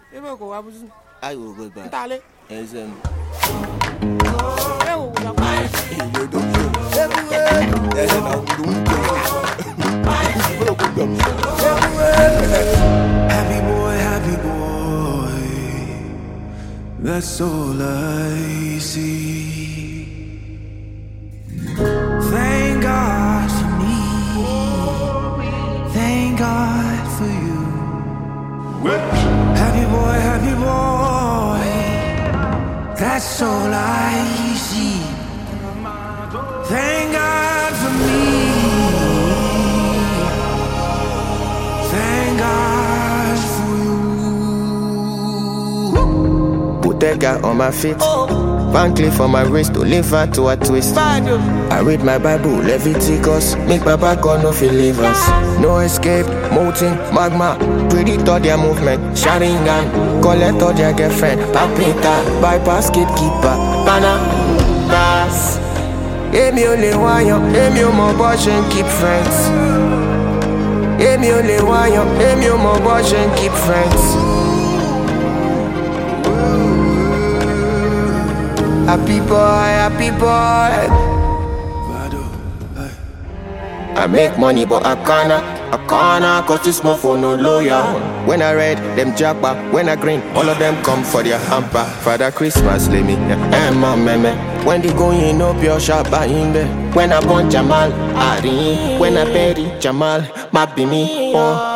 Ebe ko abuzu. Ayo go back. Ntale. Ezem. Ewo go ba. Ile do yo. Everywhere. Eze na wudu Happy boy, that's all I see. Thank God for me, thank God for you. Happy boy, that's all I see. Thank God for me, thank God for you. Bottega on my feet, Van Cleef on my wrist, Oliver to a twist. I read my Bible, Leviticus, make my back on no feel us. No escape, molten, magma, predict their movement. Sharingan, collect all their girlfriend. Papita, bypass, gatekeeper, banana, pass. Emi only one, Emi o mo boss and keep friends. Emi only one, Emi o mo boss and keep friends. Happy boy. I make money but I can't cause this motherfucker no lawyer. When I read them jabba, when I green, all of them come for their hamper. Father Christmas, let me, meme. When they go in up your shop, in there. When I born Jamal, Ari. When I bury Jamal, Mabini, oh.